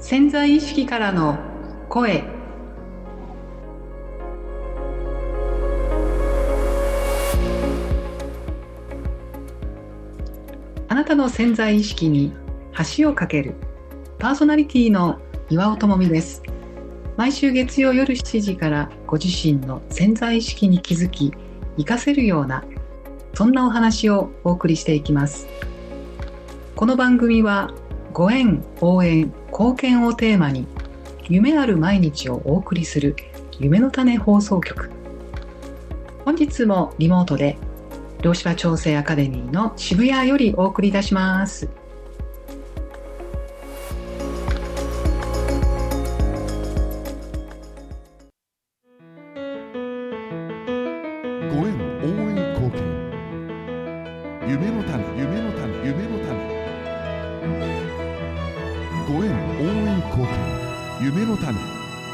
潜在意識からの声。あなたの潜在意識に橋を架けるパーソナリティの岩尾智美です。毎週月曜夜7時からご自身の潜在意識に気づき活かせるような、そんなお話をお送りしていきます。この番組はご縁、応援、貢献をテーマに夢ある毎日をお送りする夢の種放送局。本日もリモートで量子場調整アカデミーの渋谷よりお送りいたします。 ご縁、応援、貢献。夢の種、夢の種、夢の種。ご縁、応援、貢献。夢の種。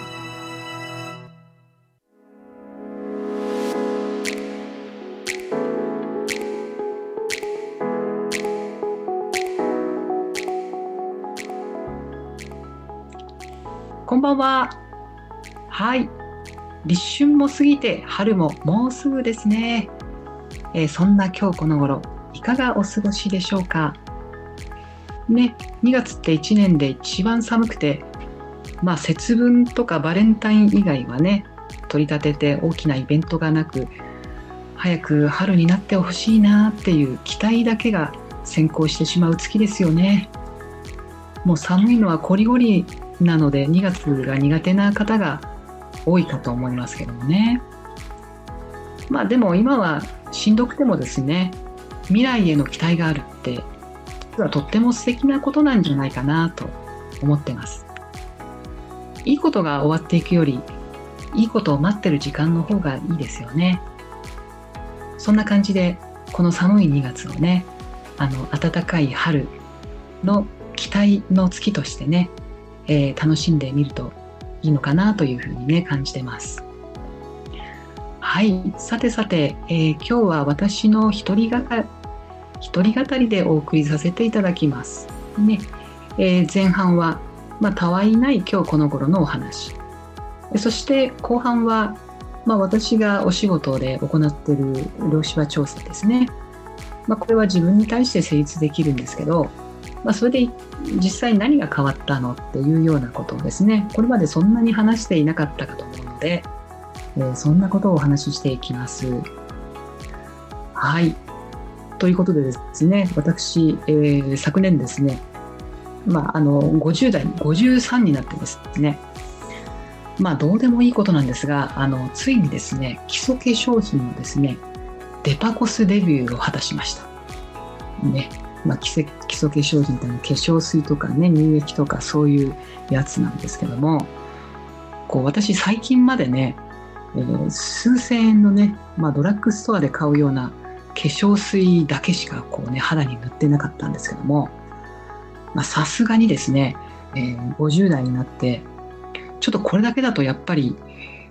こんばんは。はい。立春も過ぎて春ももうすぐですね。そんな今日この頃いかがお過ごしでしょうかね。2月って1年で一番寒くて、節分とかバレンタイン以外はね、取り立てて大きなイベントがなく、早く春になってほしいなっていう期待だけが先行してしまう月ですよね。もう寒いのはこりごりなので2月が苦手な方が多いかと思いますけどもね。でも今はしんどくてもですね、未来への期待があるって実はとっても素敵なことなんじゃないかなと思ってます。いいことが終わっていくよりいいことを待ってる時間の方がいいですよね。そんな感じでこの寒い2月をね、暖かい春の期待の月としてね、楽しんでみるといいのかなというふうにね感じてます。はい、さて、今日は私の一人語りでお送りさせていただきますね。前半は、たわいない今日この頃のお話、そして後半は、私がお仕事で行っている量子場調整ですね。これは自分に対して成立できるんですけど、それで実際何が変わったのっていうようなことをですね、これまでそんなに話していなかったかと思うので、そんなことをお話ししていきます。はい。ということでですね、私、昨年ですね、50代、53になってですね、どうでもいいことなんですが、ついにですね、基礎化粧品のですね、デパコスデビューを果たしました。ね。基礎化粧品って化粧水とかね、乳液とかそういうやつなんですけども、私最近までね、数千円のね、ドラッグストアで買うような化粧水だけしか肌に塗ってなかったんですけども、さすがにですね、50代になってちょっとこれだけだとやっぱり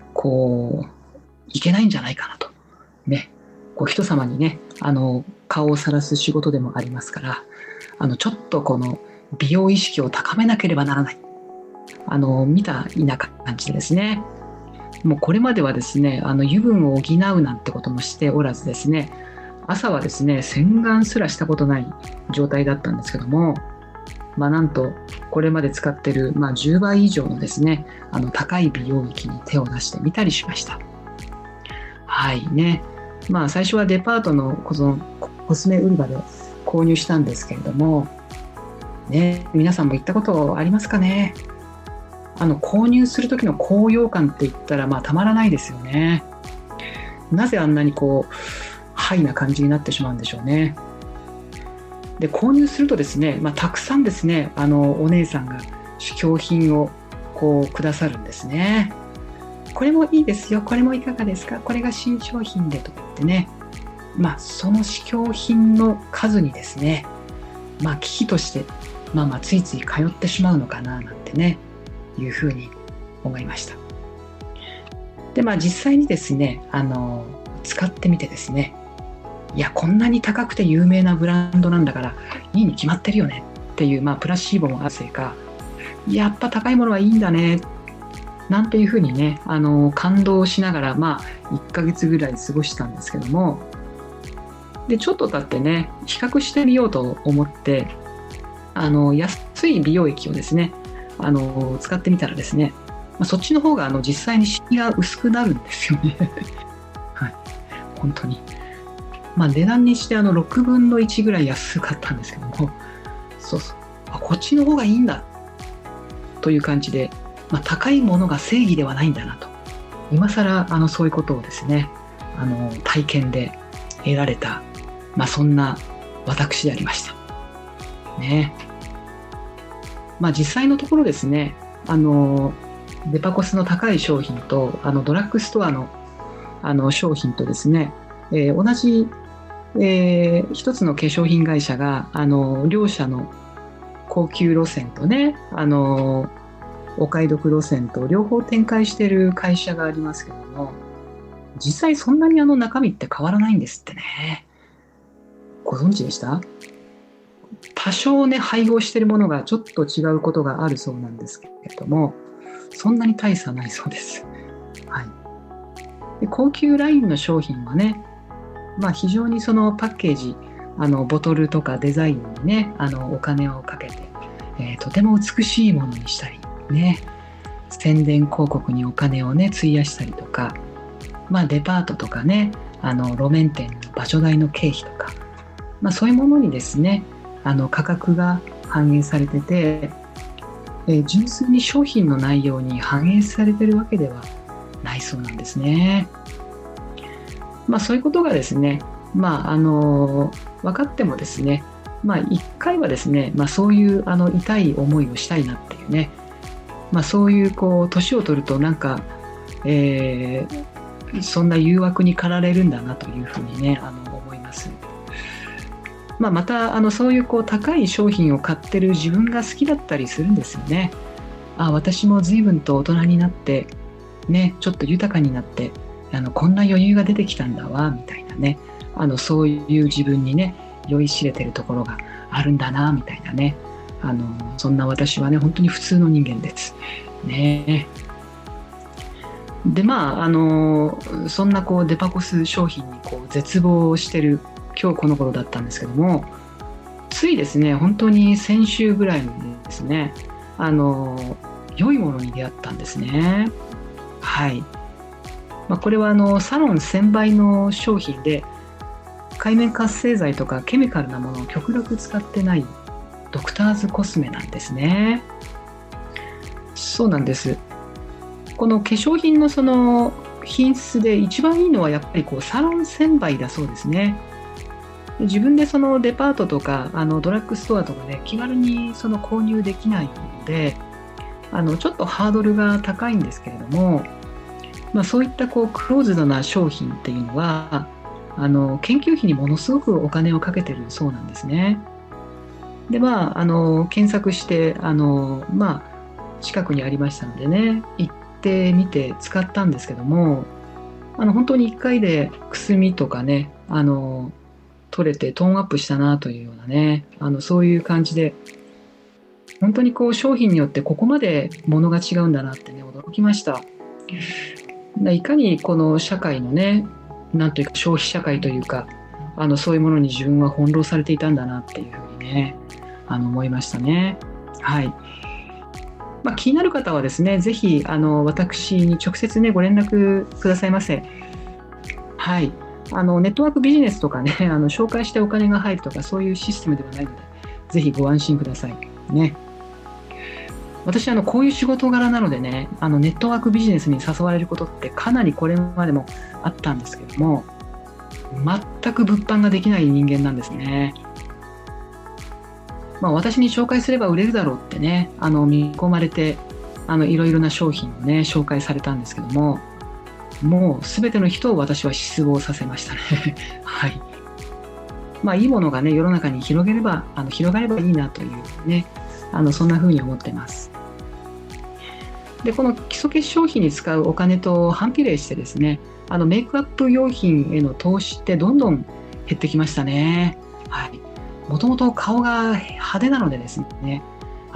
いけないんじゃないかなとね、人様にね顔を晒す仕事でもありますから、ちょっとこの美容意識を高めなければならない、みたいな感じでですね、もうこれまではですね、油分を補うなんてこともしておらずですね、朝はですね洗顔すらしたことない状態だったんですけども、なんとこれまで使ってる、10倍以上のですね高い美容液に手を出してみたりしました。はいね。最初はデパートのコスメ売り場で購入したんですけれども、ね、皆さんも行ったことありますかね。購入する時の高揚感って言ったらたまらないですよね。なぜあんなにハイな感じになってしまうんでしょうね。で、購入するとですね、たくさんですねお姉さんが試供品をくださるんですね。これもいいですよ、これもいかがですか、これが新商品でとか言ってね、その試供品の数にですね、危機としてついつい通ってしまうのかななんてねいうふうに思いました。で実際にですね使ってみてですね、いやこんなに高くて有名なブランドなんだからいいに決まってるよねっていう、プラシーボもあるせいか、 やっぱ高いものはいいんだねなんていうふうにね、感動しながら、1ヶ月ぐらい過ごしたんですけども、でちょっと経ってね、比較してみようと思って、安い美容液をですね、使ってみたらですね、そっちの方が実際にシミが薄くなるんですよね。はい、本当に。値段にして6分の1ぐらい安かったんですけども、そうそう、こっちの方がいいんだという感じで、高いものが正義ではないんだなと、今更そういうことをですね、体験で得られた、そんな私でありましたね。実際のところですね、デパコスの高い商品とドラッグストアの商品とですね、同じ、一つの化粧品会社が両社の高級路線とね、お買い得路線と両方展開している会社がありますけども、実際そんなに中身って変わらないんですってね。ご存知でした？多少ね、配合しているものがちょっと違うことがあるそうなんですけれども、そんなに大差ないそうです。はい。で、高級ラインの商品はね、非常にそのパッケージ、ボトルとかデザインにね、お金をかけて、とても美しいものにしたりね、宣伝広告にお金をね費やしたりとか、デパートとかね、路面店の場所代の経費とか、そういうものにですね、価格が反映されてて、純粋に商品の内容に反映されているわけではないそうなんですね。そういうことがですね、分かってもですね、一回はですね、そういう痛い思いをしたいなっていうね、そういう年を取るとなんか、そんな誘惑に駆られるんだなというふうにね、思います。またそういう高い商品を買ってる自分が好きだったりするんですよね。私も随分と大人になってね、ちょっと豊かになってこんな余裕が出てきたんだわみたいなね、そういう自分にね酔いしれてるところがあるんだなみたいなね、そんな私はね本当に普通の人間ですね。でそんなデパコス商品に絶望してる今日この頃だったんですけども、ついですね、本当に先週ぐらいにですね、良いものに出会ったんですね。はい。これはサロン専売の商品で、界面活性剤とかケミカルなものを極力使ってないドクターズコスメなんですね。そうなんです。この化粧品のその品質で一番いいのはやっぱりサロン専売だそうですね。自分でそのデパートとかドラッグストアとかで気軽にその購入できないので、ちょっとハードルが高いんですけれども、そういったクローズドな商品っていうのは研究費にものすごくお金をかけてるそうなんですね。で検索して近くにありましたのでね、行ってみて使ったんですけども、本当に1回でくすみとかね取れてトーンアップしたなというようなね、そういう感じで、本当に商品によってここまでものが違うんだなってね驚きました。いかにこの社会のね、なんというか消費社会というかそういうものに自分は翻弄されていたんだなっていうふうにね思いましたね。はい。気になる方はですね、ぜひ私に直接ねご連絡くださいませ。はい。ネットワークビジネスとかね紹介してお金が入るとかそういうシステムではないので、ぜひご安心くださいね。私こういう仕事柄なのでね、ネットワークビジネスに誘われることってかなりこれまでもあったんですけども、全く物販ができない人間なんですね。私に紹介すれば売れるだろうってね見込まれていろいろな商品をね紹介されたんですけども、もう全ての人を私は失望させましたね。はい。いいものがね世の中に広がればいいなというねそんな風に思ってます。でこの基礎化粧品に使うお金と反比例してですね、メイクアップ用品への投資ってどんどん減ってきましたね。はい。もともと顔が派手なのでですね、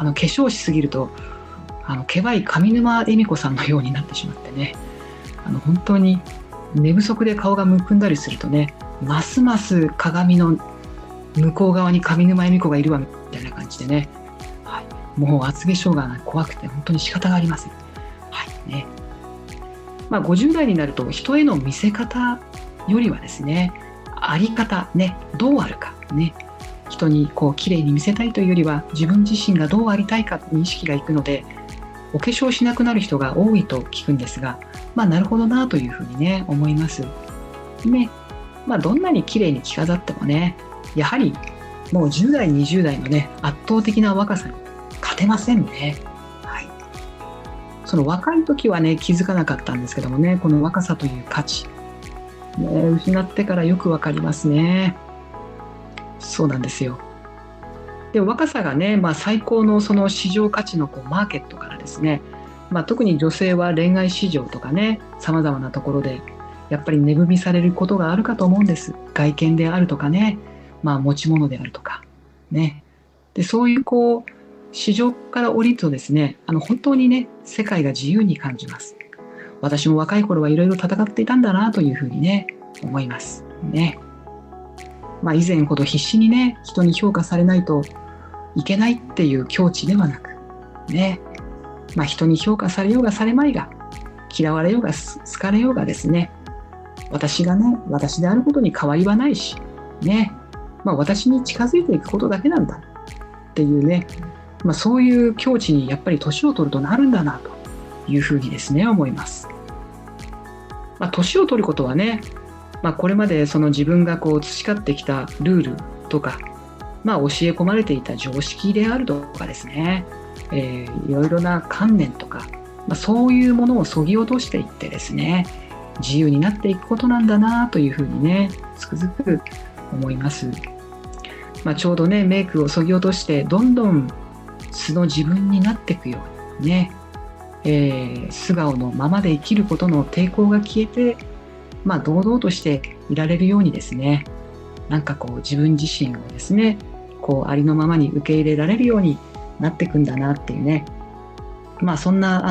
化粧しすぎるとけばい上沼恵美子さんのようになってしまってね、本当に寝不足で顔がむくんだりするとね、ますます鏡の向こう側に上沼恵美子がいるわみたいな感じでね、はい、もう厚化粧が怖くて本当に仕方がありません。はいね。50代になると人への見せ方よりはですね、あり方ね、どうあるかね、人に綺麗に見せたいというよりは自分自身がどうありたいかに意識がいくので、お化粧しなくなる人が多いと聞くんですが、なるほどなというふうにね思いますね。どんなに綺麗に着飾ってもね、やはりもう10代20代のね圧倒的な若さに勝てませんね。はい、その若い時はね気づかなかったんですけどもね、この若さという価値、失ってからよくわかりますね。そうなんですよ。で若さがね、最高のその市場価値のマーケットからですね、特に女性は恋愛市場とかね、さまざまなところでやっぱり値踏みされることがあるかと思うんです。外見であるとかね、持ち物であるとかね。でそういう市場から降りるとですね、本当にね世界が自由に感じます。私も若い頃はいろいろ戦っていたんだなというふうにね思いますね。以前ほど必死にね人に評価されないといけないっていう境地ではなくね、人に評価されようがされまいが、嫌われようが好かれようがですね、私がね私であることに変わりはないしね、私に近づいていくことだけなんだっていうね、そういう境地にやっぱり年を取るとなるんだなというふうにですね思います。年を取ることはね、これまでその自分が培ってきたルールとか、教え込まれていた常識であるとかですね、いろいろな観念とか、そういうものを削ぎ落としていってですね、自由になっていくことなんだなというふうにねつくづく思います。ちょうどねメイクを削ぎ落としてどんどん素の自分になっていくようにね、素顔のままで生きることの抵抗が消えて、堂々としていられるようにですね、自分自身をですねありのままに受け入れられるようになっていくんだなっていうね、そんな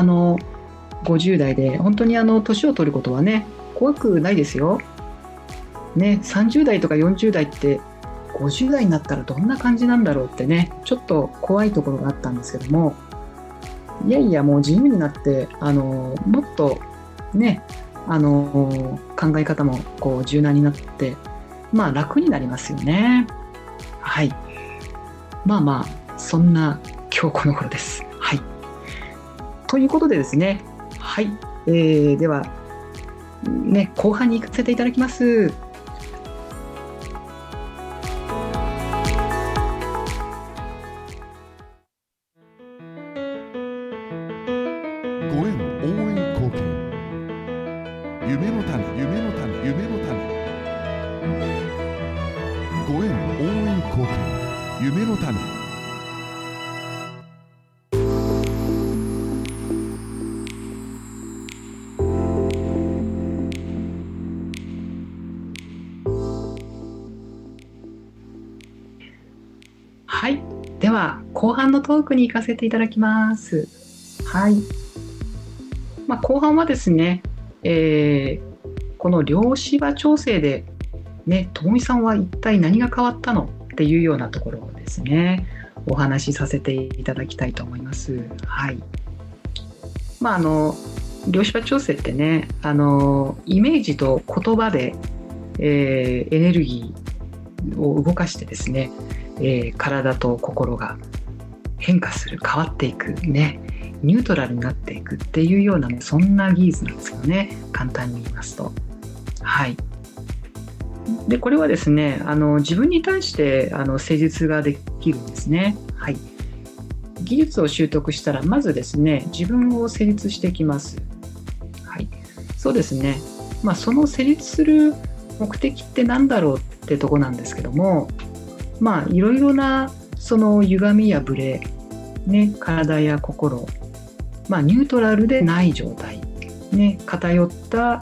50代で本当に年を取ることはね怖くないですよね。30代とか40代って50代になったらどんな感じなんだろうってね、ちょっと怖いところがあったんですけども、いやいやもう自由になってもっとね考え方も柔軟になって楽になりますよね。はい、そんな今日この頃です。はい、ということでですね、はい、ではね後半に行かせていただきます。 ご縁応援貢献、夢の種夢の種夢の種、ご縁応援貢献、夢の種。 はい、では後半のトークに行かせていただきます。はい、後半はですね、この量子場調整でね、ともみさんは一体何が変わったのっていうようなところをですねお話しさせていただきたいと思います。はい、量子場調整ってね、イメージと言葉で、エネルギーを動かしてですね、体と心が変化する、変わっていくね、ニュートラルになっていくっていうような、そんな技術なんですけどね、簡単に言いますと。はい、でこれはですね自分に対して施術ができるんですね。はい、技術を習得したらまずですね自分を施術していきます。はい、そうですね、その施術する目的って何だろうってとこなんですけども、いろいろなその歪みやブレ、ね、体や心、ニュートラルでない状態、ね、偏った、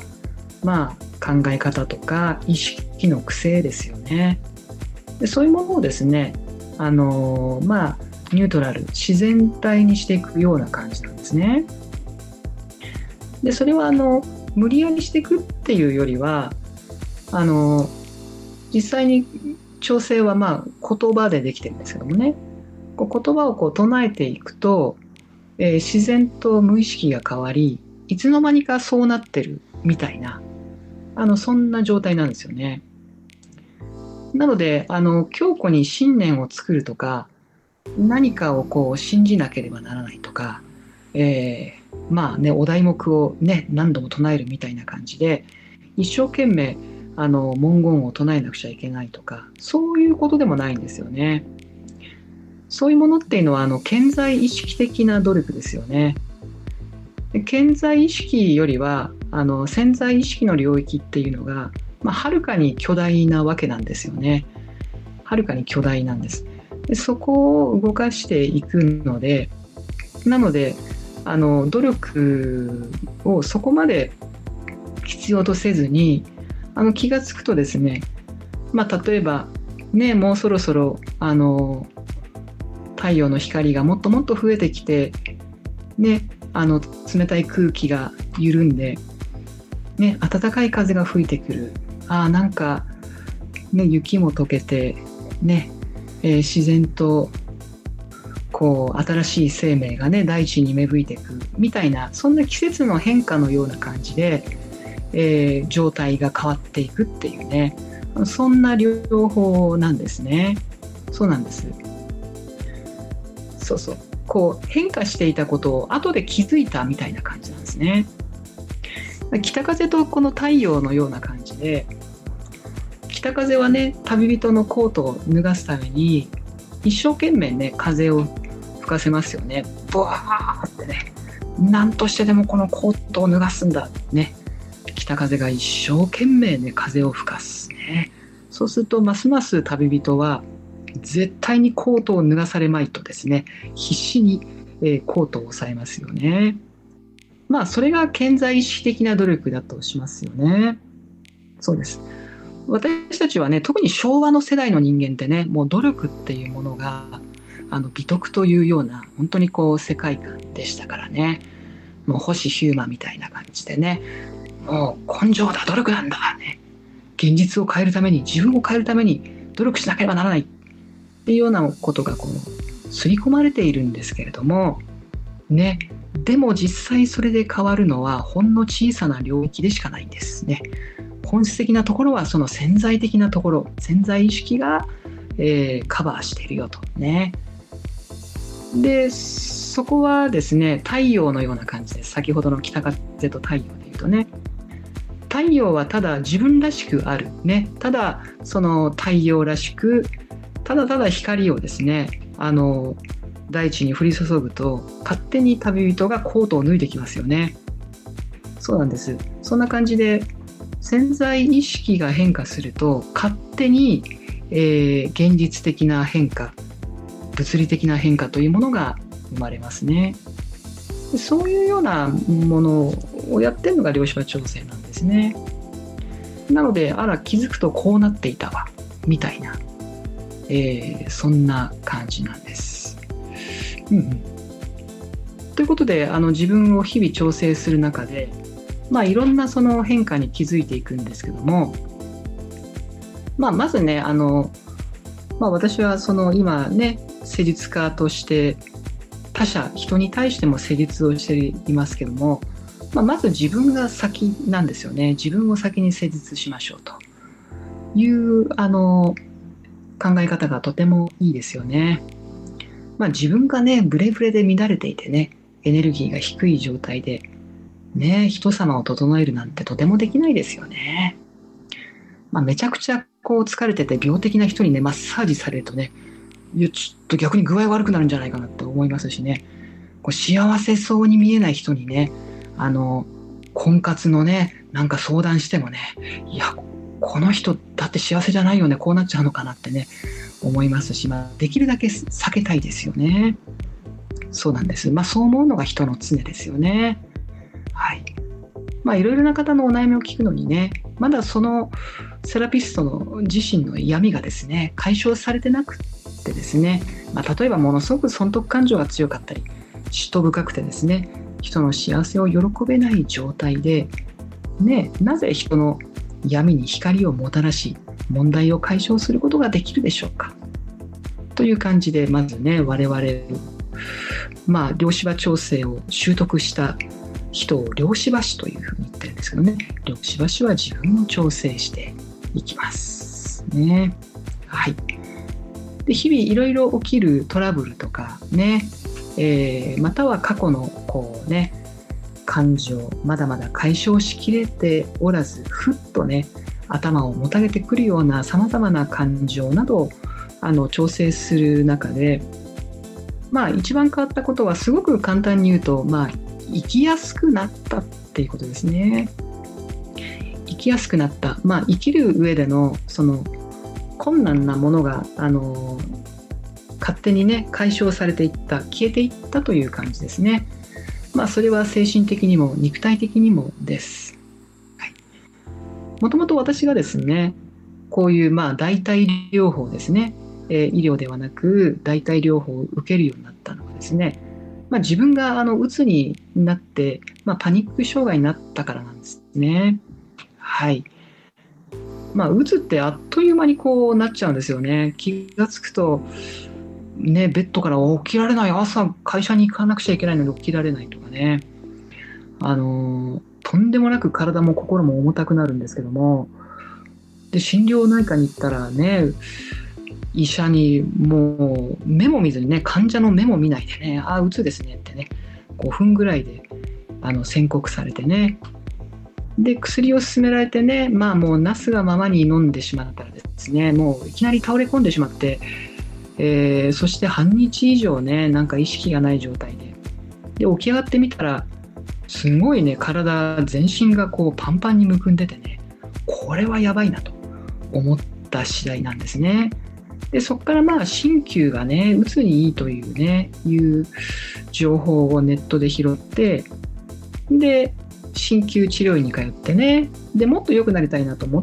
考え方とか意識の癖ですよね。でそういうものをですねニュートラル、自然体にしていくような感じなんですね。でそれは無理やりしていくっていうよりは実際に調整は言葉でできてるんですけどもね、言葉を唱えていくと、自然と無意識が変わり、いつの間にかそうなってるみたいなそんな状態なんですよね。なので強固に信念を作るとか、何かを信じなければならないとか、お題目をね何度も唱えるみたいな感じで一生懸命文言を唱えなくちゃいけないとか、そういうことでもないんですよね。そういうものっていうのは顕在意識的な努力ですよね。で顕在意識よりは潜在意識の領域っていうのが、はるかに巨大なわけなんですよね。はるかに巨大なんです。でそこを動かしていくので、なので努力をそこまで必要とせずに気がつくとですね、例えばね、もうそろそろ太陽の光がもっともっと増えてきてね、冷たい空気が緩んでね、暖かい風が吹いてくる。なんかね、雪も溶けてね、自然と新しい生命がね大地に芽吹いていくみたいな、そんな季節の変化のような感じで、状態が変わっていくっていうね、そんな療法なんですね。そうなんです。変化していたことを後で気づいたみたいな感じなんですね。北風とこの太陽のような感じで、北風はね旅人のコートを脱がすために一生懸命ね風を吹かせますよね。ブワーってね、何としてでもこのコートを脱がすんだね。北風が一生懸命ね風を吹かすね。そうするとますます旅人は絶対にコートを脱がされまいとですね、必死に、コートを押さえますよね。それが顕在意識的な努力だとしますよね。そうです。私たちはね、特に昭和の世代の人間ってね、もう努力っていうものが美徳というような本当に世界観でしたからね。もう星ヒューマンみたいな感じでね、もう根性だ、努力なんだね、現実を変えるために、自分を変えるために努力しなければならないっていうようなことが刷り込まれているんですけれどもね。でも実際それで変わるのはほんの小さな領域でしかないんですね。本質的なところはその潜在的なところ、潜在意識が、カバーしているよとね。でそこはですね、太陽のような感じです。先ほどの北風と太陽でいうとね、太陽はただ自分らしくあるね、ただその太陽らしくただただ光をですね大地に降り注ぐと勝手に旅人がコートを脱いできますよね。そうなんです。そんな感じで潜在意識が変化すると勝手に、現実的な変化、物理的な変化というものが生まれますね。そういうようなものをやってるのが量子波調整なんですね。なので気づくとこうなっていたわみたいな、そんな感じなんです。ということで自分を日々調整する中で、いろんなその変化に気づいていくんですけども、まずね私は今ね施術家として人に対しても施術をしていますけども、まず自分が先なんですよね。自分を先に施術しましょうという考え方がとてもいいですよね。自分がねブレブレで乱れていてね、エネルギーが低い状態でね人様を整えるなんてとてもできないですよね。めちゃくちゃ疲れてて病的な人にねマッサージされるとね、ちょっと逆に具合悪くなるんじゃないかなって思いますしね、幸せそうに見えない人にね婚活のねなんか相談してもね、いやこの人だって幸せじゃないよね、こうなっちゃうのかなってね思いますし、できるだけ避けたいですよね。そうなんです。そう思うのが人の常ですよね。はい。いろいろな方のお悩みを聞くのにね、まだそのセラピストの自身の闇がですね解消されてなくってですね、例えばものすごく損得感情が強かったり、嫉妬深くてですね、人の幸せを喜べない状態で、なぜ人の闇に光をもたらし、問題を解消することができるでしょうかという感じで、まずね、我々、量子場調整を習得した人を量子場師というふうに言ってるんですけどね、量子場師は自分を調整していきますね。はい。で、日々いろいろ起きるトラブルとかね、または過去の感情、まだまだ解消しきれておらず、ふっとね、頭をもたげてくるようなさまざまな感情などを調整する中で、一番変わったことは、すごく簡単に言うと、生きやすくなったっていうことですね。生きやすくなった。生きる上でのその困難なものが勝手にね解消されていった、消えていったという感じですね。それは精神的にも肉体的にもです。もともと私がですね、こういう代替療法ですね、医療ではなく代替療法を受けるようになったのはですね、自分がうつになって、パニック障害になったからなんですね。はい。うつってあっという間にこうなっちゃうんですよね。気がつくとベッドから起きられない、朝会社に行かなくちゃいけないのに起きられないとかね、とんでもなく体も心も重たくなるんですけども、で心療内科に行ったらね、医者にもう目も見ずにね、患者の目も見ないでね、うつですねってね、5分ぐらいで宣告されてね、で薬を勧められてね、もうなすがままに飲んでしまったらですね、もういきなり倒れ込んでしまって、そして半日以上ね、なんか意識がない状態で起き上がってみたら、すごいね、体全身がこうパンパンにむくんでてね、これはやばいなと思った次第なんですね。でそこから鍼灸がね、うつにいいというね、いう情報をネットで拾って、で鍼灸治療院に通ってね、でもっと良くなりたいなと思って、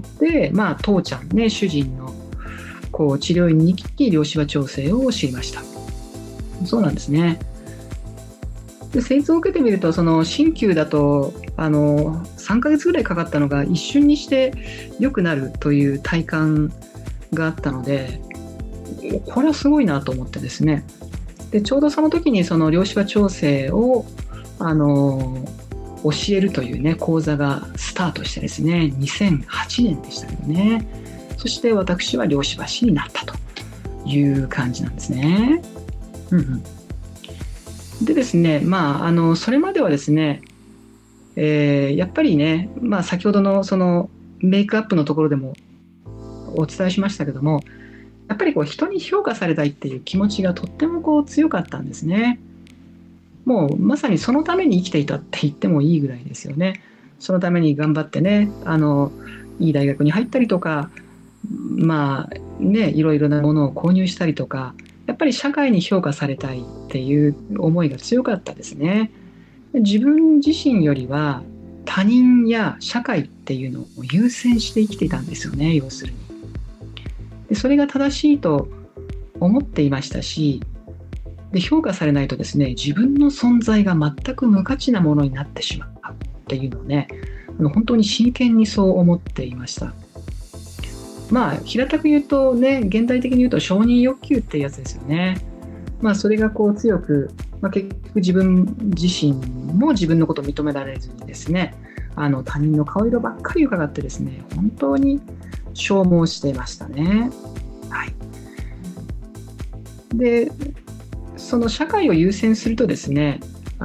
父ちゃんね、主人のこう治療院に行き、量子場調整を知りました。そうなんですね。で施術を受けてみると、その鍼灸だと3ヶ月ぐらいかかったのが一瞬にして良くなるという体感があったので、これはすごいなと思ってですね、でちょうどその時にその量子場調整を教えるというね講座がスタートしてですね、2008年でしたけどね、そして私は量子場師になったという感じなんですね。でですね、それまではですね、やっぱりね、先ほどのそのメイクアップのところでもお伝えしましたけども、やっぱりこう人に評価されたいっていう気持ちがとってもこう強かったんですね。もうまさにそのために生きていたって言ってもいいぐらいですよね。そのために頑張ってね、いい大学に入ったりとか、いろいろなものを購入したりとか、やっぱり社会に評価されたいっていう思いが強かったですね。自分自身よりは他人や社会っていうのを優先して生きていたんですよね、要するに。でそれが正しいと思っていましたし、で評価されないとですね、自分の存在が全く無価値なものになってしまうっていうのをね、本当に真剣にそう思っていました。平たく言うとね、現代的に言うと承認欲求ってやつですよね。それがこう強く、結局自分自身も自分のことを認められずにですね、他人の顔色ばっかり伺ってですね、本当に消耗していましたね。はい。でその社会を優先するとですね、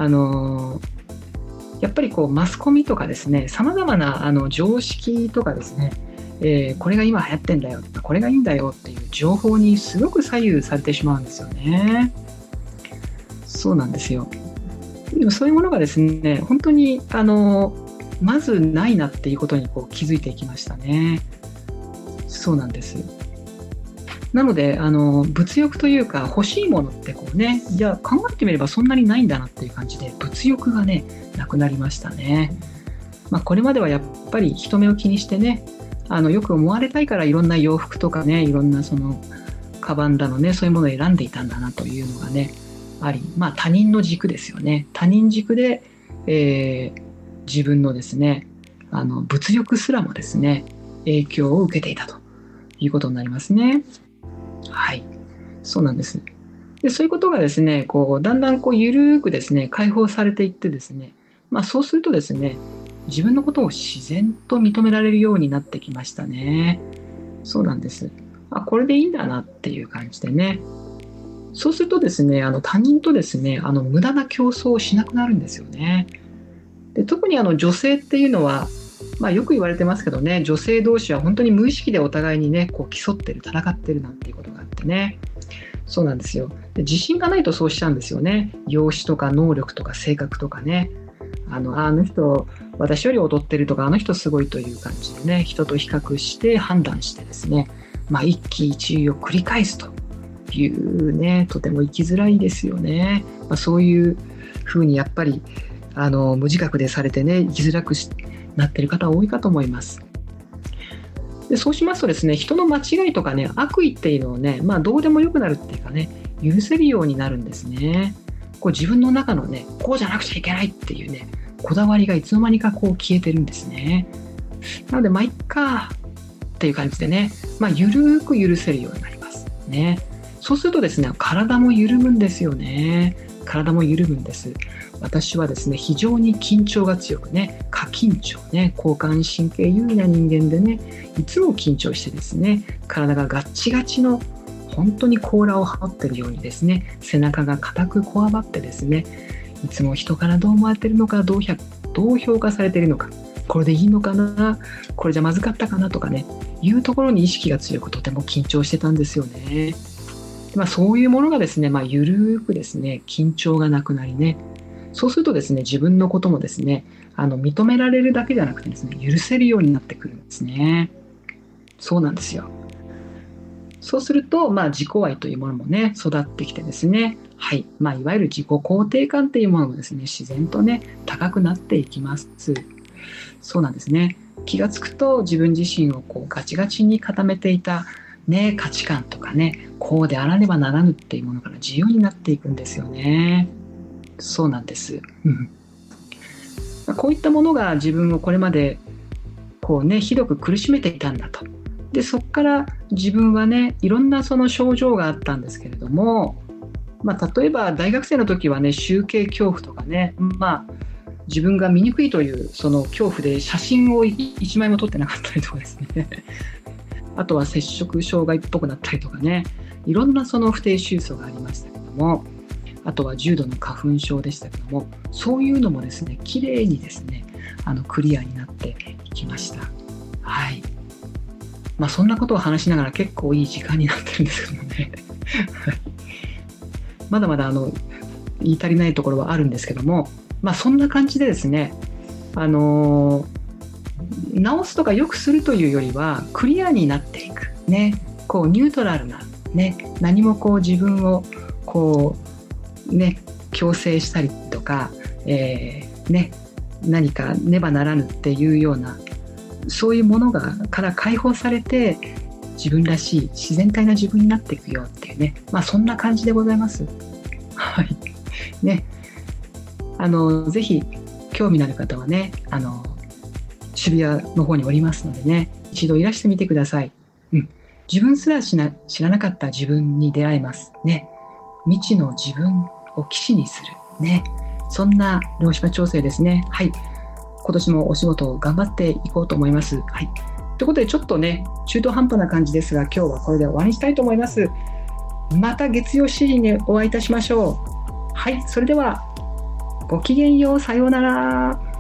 やっぱりこうマスコミとかですね、さまざまな常識とかですね、これが今流行ってんだよ、これがいいんだよっていう情報にすごく左右されてしまうんですよね。そうなんですよ。でもそういうものがですね、本当にまずないなっていうことにこう気づいていきましたね。そうなんです。なので物欲というか欲しいものってこうね、いや考えてみればそんなにないんだなっていう感じで、物欲がねなくなりましたね。これまではやっぱり人目を気にしてね、よく思われたいからいろんな洋服とかね、いろんなそのカバンだのね、そういうものを選んでいたんだなというのがねあり、他人の軸ですよね。他人軸で、自分のですね物欲すらもですね影響を受けていたということになりますね。はい、そうなんです。でそういうことがですねだんだんゆるーくですね解放されていってですね、そうするとですね自分のことを自然と認められるようになってきましたね。そうなんです。これでいいんだなっていう感じでね。そうするとですね他人とですね無駄な競争をしなくなるんですよね。で特に女性っていうのは、よく言われてますけどね、女性同士は本当に無意識でお互いにね競ってる、戦ってるなんていうことがあってね。そうなんですよ。で自信がないとそうしちゃうんですよね。容姿とか能力とか性格とかね、あの人私より劣ってるとか、あの人すごいという感じでね、人と比較して判断してですね、一喜一憂を繰り返すというね、とても生きづらいですよね。そういうふうにやっぱり無自覚でされてね、生きづらくなっている方多いかと思います。でそうしますとですね、人の間違いとかね、悪意っていうのをね、どうでもよくなるっていうかね、許せるようになるんですね。自分の中のね、こうじゃなくちゃいけないっていうね、こだわりがいつの間にか消えてるんですね。なので、いっかっていう感じでね、ゆるーく許せるようになりますね。そうするとですね、体も緩むんですよね。体も緩むんです。私はですね、非常に緊張が強くね、過緊張ね、交感神経優位な人間でね、いつも緊張してですね、体がガッチガチの本当に甲羅を羽織っているようにですね、背中が硬くこわばってですね、いつも人からどう思われているのか、どう評価されているのか、これでいいのかな、これじゃまずかったかなとかね、いうところに意識が強くとても緊張してたんですよね。そういうものがですね、ゆるーくですね、緊張がなくなりね、そうするとですね、自分のこともですね、認められるだけじゃなくてですね、許せるようになってくるんですね。そうなんですよ。そうすると、自己愛というものもね、育ってきてですね、はい、いわゆる自己肯定感というものもですね、自然とね、高くなっていきます。そうなんですね。気がつくと自分自身をガチガチに固めていたね、価値観とかね、こうであらねばならぬっていうものから自由になっていくんですよね。そうなんです。こういったものが自分をこれまでひどく苦しめていたんだと。でそこから自分はね、いろんなその症状があったんですけれども、例えば大学生の時はね、集計恐怖とかね、自分が醜いというその恐怖で写真を一枚も撮ってなかったりとかですねあとは摂食障害っぽくなったりとかね、いろんなその不定収束がありましたけども、あとは重度の花粉症でしたけども、そういうのもですね、きれいにですねクリアになっていきました。はい。そんなことを話しながら結構いい時間になってるんですけどもねまだまだ言い足りないところはあるんですけども、そんな感じでですね、直すとか良くするというよりはクリアになっていくね、ニュートラルなね、何も自分を強制したりとか、何かねばならぬっていうような、そういうものから解放されて、自分らしい自然体な自分になっていくよっていうね、そんな感じでございます。はいね、ぜひ興味のある方はね、渋谷の方におりますのでね、一度いらしてみてください。自分すら知らなかった自分に出会えますね。未知の自分を騎士にするね、そんな量子波調整ですね。はい、今年もお仕事を頑張っていこうと思います。はい、ということで、ちょっとね中途半端な感じですが、今日はこれで終わりにしたいと思います。また月曜7時にお会いいたしましょう。はい、それではごきげんよう、さようなら。